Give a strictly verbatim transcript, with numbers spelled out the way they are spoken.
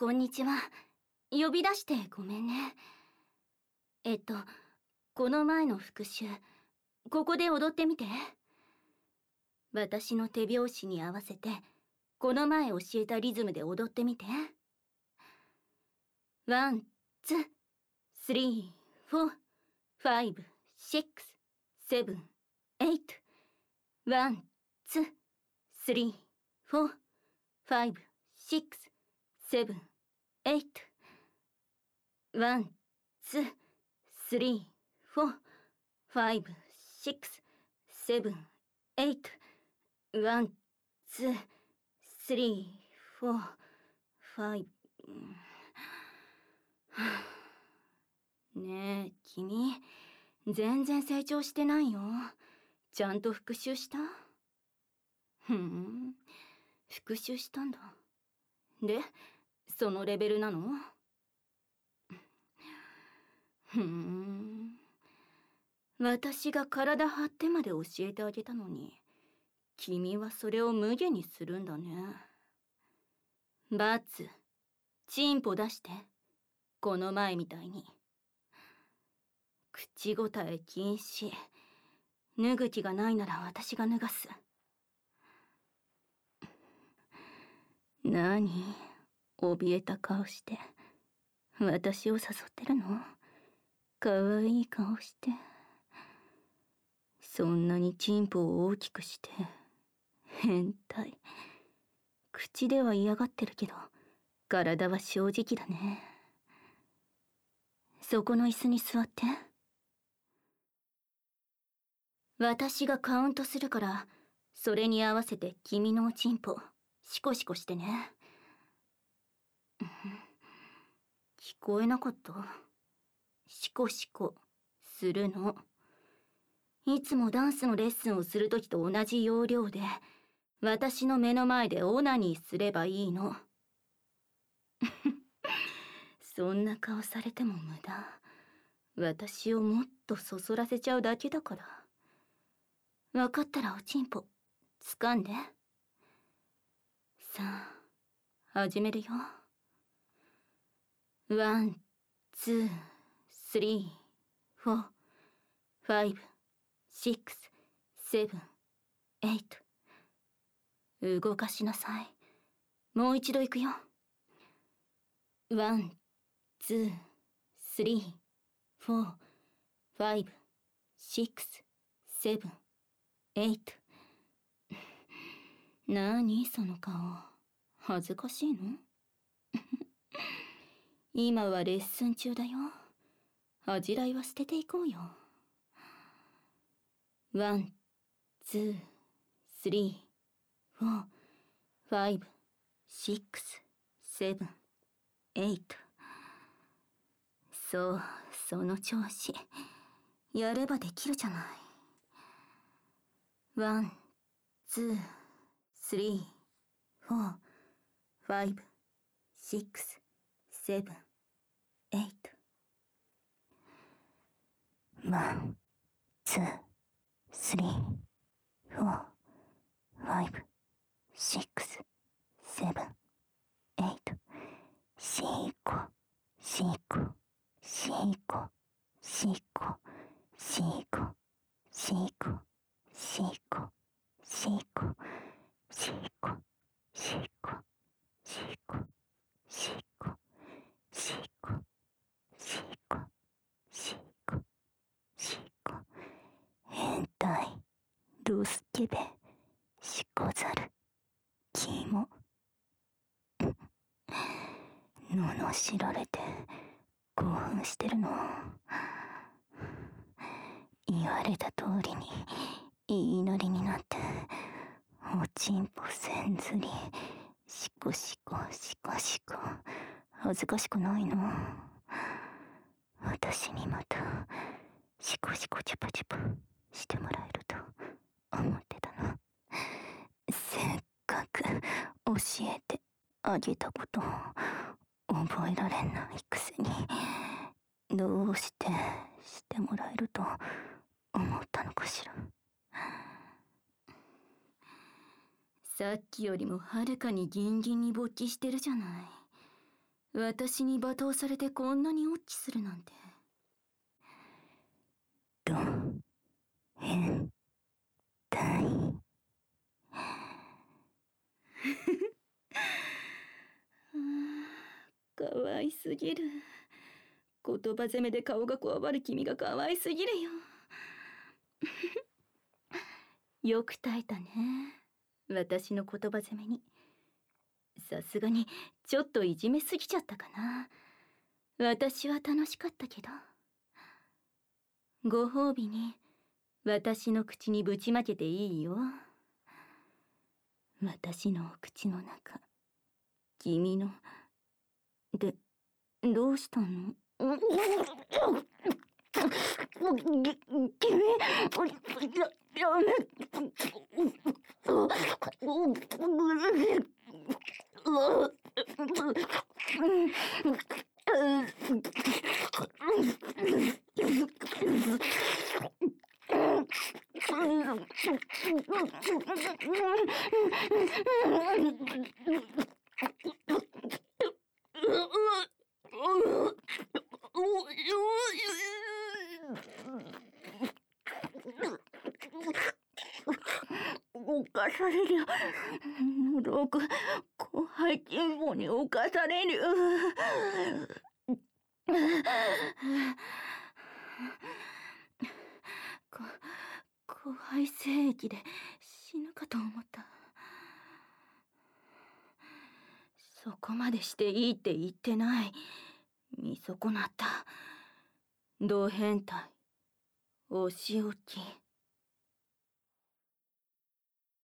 こんにちは。呼び出してごめんね。えっと、この前の復習、ここで踊ってみて。私の手拍子に合わせて、この前教えたリズムで踊ってみて。ワン、ツー、スリー、フォー、ファイブ、シックス、セブン、エイト。ワン、ツー、スリー、フォー、ファイブ、シックス、セブン、エイト。ワン、ツー、スリー、フォー、ファイブ、シックス、セブン、エイト。ワン、ツー、スリー、フォー、ファイブ。ねえ、君、全然成長してないよ。ちゃんと復習した？ふん、復習したんだ。で、そのレベルなの？ふん。私が体張ってまで教えてあげたのに、君はそれを無下にするんだね。バツ、チンポ出して。この前みたいに。口答え禁止。脱ぐ気がないなら私が脱がす。なに、怯えた顔して。私を誘ってるの？かわいい顔して。そんなにチンポを大きくして。変態。口では嫌がってるけど、体は正直だね。そこの椅子に座って。私がカウントするから、それに合わせて君のおちんぽ、シコシコしてね。聞こえなかった？シコシコ、するの。いつもダンスのレッスンをするときと同じ要領で、私の目の前でオナニーすればいいの。そんな顔されても無駄。私をもっとそそらせちゃうだけだから。わかったらおちんぽ、掴んで。さあ、始めるよ。ワン、ツー、スリー、フォー、ファイブ、シックス、セブン、エイト。動かしなさい。もう一度行くよ。ワン、ツー、スリー、フォー、ファイブ、シックス、セブン、エイト。なーにその顔。恥ずかしいの？今はレッスン中だよ。恥じらいは捨てていこうよ。ワン、ツー、スリー、フォー、ファイブ、シックス、セブン、エイト。そう、その調子。やればできるじゃない。ワン、ツー、スリー、フォー、ファイブ、シックス、セブン、エイト。ワン、ツー、スリー、フォー、ファイブ、シックス、セブン、エイト。シーコ、シーコ、シーコ、シーコ、シーコ、シーコ、シーコ、シーコ、シーコ、シーコ、シーコ、シーコ、シーコ、シーコ、シーコ、シーコ。変態、ドスケベ、シコザル、キモ。罵られて興奮してるの？言われた通りに言いなりになって、おちんぽせんずり、シコシコシコシコ。恥ずかしくないの？私にまたシコシコチュパチュパしてもらえると思ってたの。せっかく教えてあげたこと覚えられないくせに、どうしてしてもらえると思ったのかしら。さっきよりもはるかにギンギンに勃起してるじゃない。 私に罵倒されてこんなにオッチするなんて。 ド変態。 かわいすぎる。言葉攻めで顔がこわばる君がかわいすぎるよ。よく耐えたね、私の言葉攻めに。さすがにちょっといじめすぎちゃったかな。私は楽しかったけど。ご褒美に私の口にぶちまけていいよ。私のお口の中、君のでどうしたの？君、やめ。犯される。喉奥、広背筋網に侵される。こ広背精液で死ぬかと思った。そこまでしていいって言ってない。見損なった。同変態、お仕置き。